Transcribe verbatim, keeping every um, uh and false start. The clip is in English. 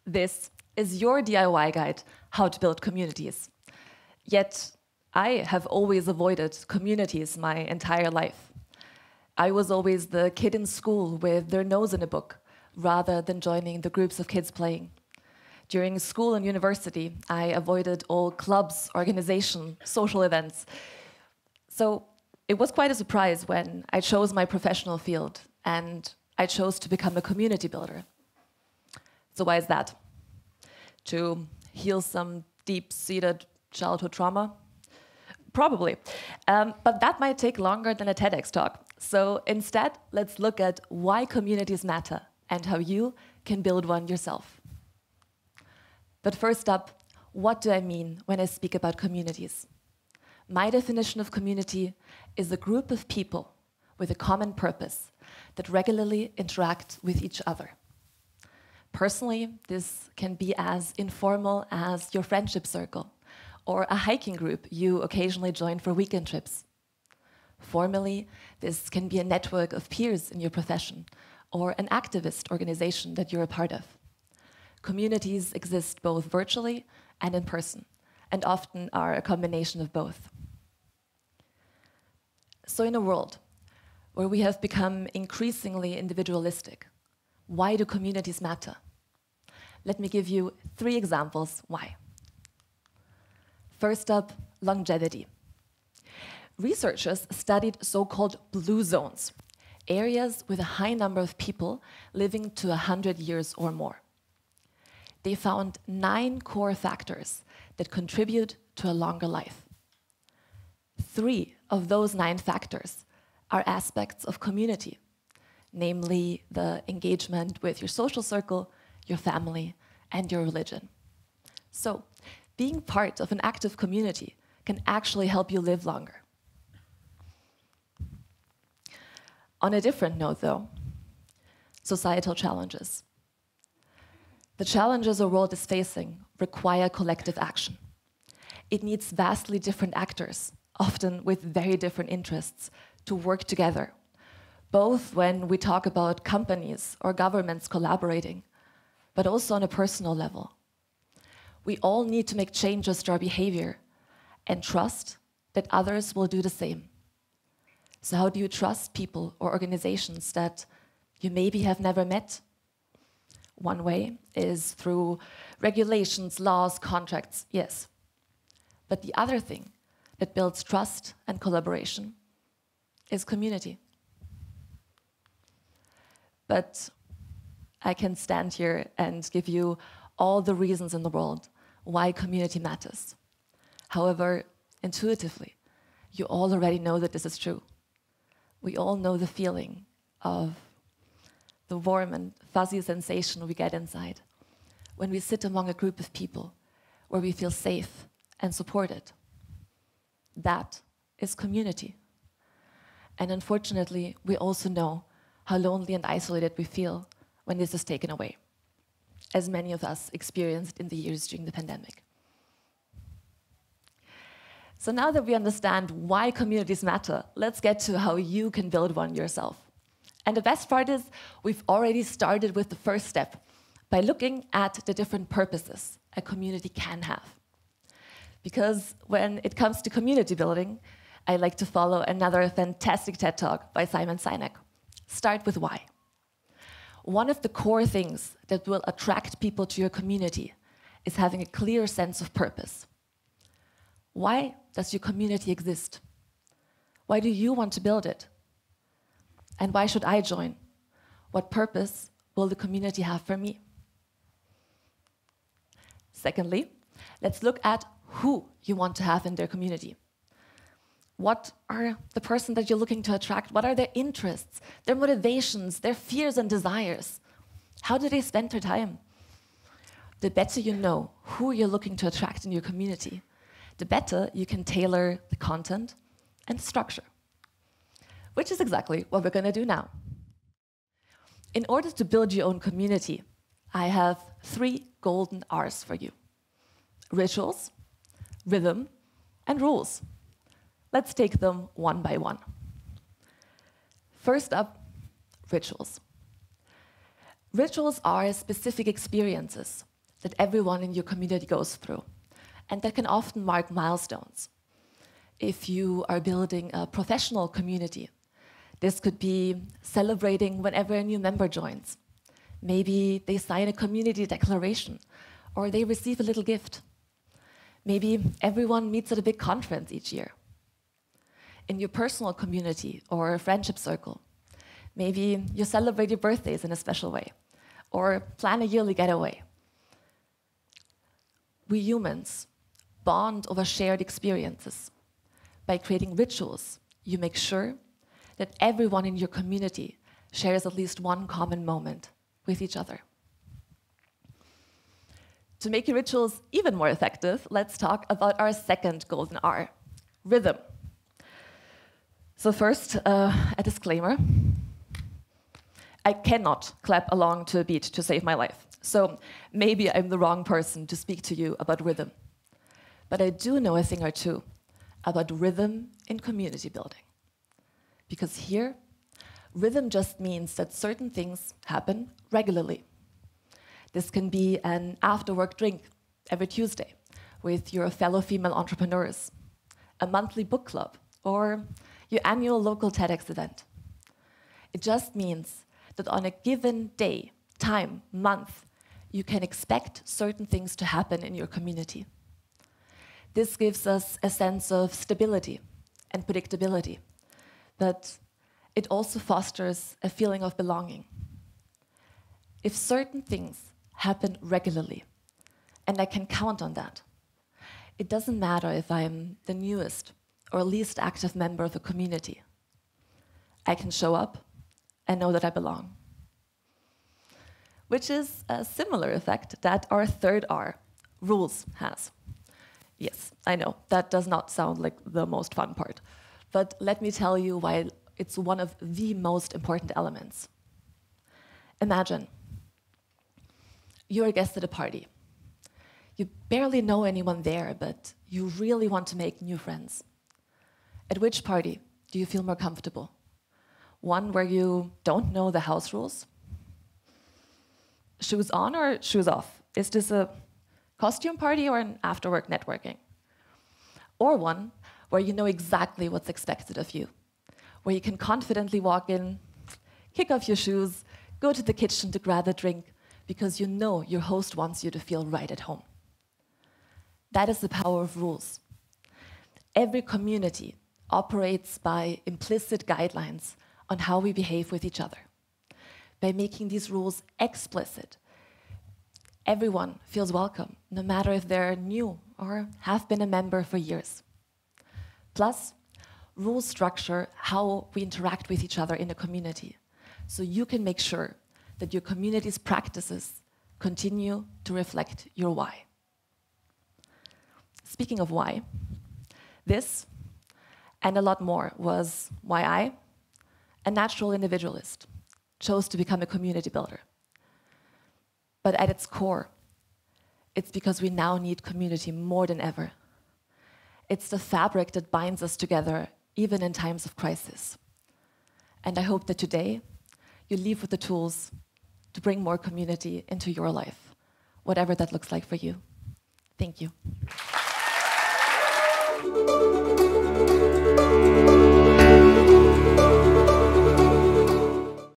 This is your D I Y guide, How to Build Communities. Yet, I have always avoided communities my entire life. I was always the kid in school with their nose in a book, rather than joining the groups of kids playing. During school and university, I avoided all clubs, organizations, social events. So it was quite a surprise when I chose my professional field and I chose to become a community builder. So why is that? To heal some deep-seated childhood trauma? Probably. Um, but that might take longer than a TEDx talk. So instead, let's look at why communities matter and how you can build one yourself. But first up, what do I mean when I speak about communities? My definition of community is a group of people with a common purpose that regularly interact with each other. Personally, this can be as informal as your friendship circle or a hiking group you occasionally join for weekend trips. Formally, this can be a network of peers in your profession or an activist organization that you're a part of. Communities exist both virtually and in person, and often are a combination of both. So in a world where we have become increasingly individualistic, why do communities matter? Let me give you three examples why. First up, longevity. Researchers studied so-called blue zones, areas with a high number of people living to one hundred years or more. They found nine core factors that contribute to a longer life. Three of those nine factors are aspects of community, namely the engagement with your social circle, your family, and your religion. So, being part of an active community can actually help you live longer. On a different note, though, societal challenges. The challenges our world is facing require collective action. It needs vastly different actors, often with very different interests, to work together, both when we talk about companies or governments collaborating, but also on a personal level. We all need to make changes to our behavior and trust that others will do the same. So how do you trust people or organizations that you maybe have never met? One way is through regulations, laws, contracts, yes. But the other thing that builds trust and collaboration is community. But I can stand here and give you all the reasons in the world why community matters. However, intuitively, you all already know that this is true. We all know the feeling of the warm and fuzzy sensation we get inside when we sit among a group of people where we feel safe and supported. That is community. And unfortunately, we also know how lonely and isolated we feel when this is taken away, as many of us experienced in the years during the pandemic. So now that we understand why communities matter, let's get to how you can build one yourself. And the best part is, we've already started with the first step by looking at the different purposes a community can have. Because when it comes to community building, I like to follow another fantastic TED Talk by Simon Sinek. Start with why. One of the core things that will attract people to your community is having a clear sense of purpose. Why does your community exist? Why do you want to build it? And why should I join? What purpose will the community have for me? Secondly, let's look at who you want to have in their community. What are the person that you're looking to attract? What are their interests, their motivations, their fears and desires? How do they spend their time? The better you know who you're looking to attract in your community, the better you can tailor the content and structure, which is exactly what we're going to do now. In order to build your own community, I have three golden R's for you: rituals, rhythm, and rules. Let's take them one by one. First up, rituals. Rituals are specific experiences that everyone in your community goes through, and that can often mark milestones. If you are building a professional community, this could be celebrating whenever a new member joins. Maybe they sign a community declaration, or they receive a little gift. Maybe everyone meets at a big conference each year. In your personal community or friendship circle, maybe you celebrate your birthdays in a special way, or plan a yearly getaway. We humans bond over shared experiences. By creating rituals, you make sure that everyone in your community shares at least one common moment with each other. To make your rituals even more effective, let's talk about our second golden R, rhythm. So first, uh, a disclaimer. I cannot clap along to a beat to save my life. So maybe I'm the wrong person to speak to you about rhythm. But I do know a thing or two about rhythm in community building. Because here, rhythm just means that certain things happen regularly. This can be an after-work drink every Tuesday with your fellow female entrepreneurs, a monthly book club, or your annual local TEDx event. It just means that on a given day, time, month, you can expect certain things to happen in your community. This gives us a sense of stability and predictability, but it also fosters a feeling of belonging. If certain things happen regularly, and I can count on that, it doesn't matter if I'm the newest or least active member of a community. I can show up and know that I belong. Which is a similar effect that our third R, rules, has. Yes, I know, that does not sound like the most fun part, but let me tell you why it's one of the most important elements. Imagine, you're a guest at a party. You barely know anyone there, but you really want to make new friends. At which party do you feel more comfortable? One where you don't know the house rules? Shoes on or shoes off? Is this a costume party or an after-work networking? Or one where you know exactly what's expected of you, where you can confidently walk in, kick off your shoes, go to the kitchen to grab a drink, because you know your host wants you to feel right at home. That is the power of rules. Every community operates by implicit guidelines on how we behave with each other. By making these rules explicit, everyone feels welcome, no matter if they're new or have been a member for years. Plus, rules structure how we interact with each other in a community, so you can make sure that your community's practices continue to reflect your why. Speaking of why, this and a lot more was why I, a natural individualist, chose to become a community builder. But at its core, it's because we now need community more than ever. It's the fabric that binds us together, even in times of crisis. And I hope that today, you leave with the tools to bring more community into your life, whatever that looks like for you. Thank you.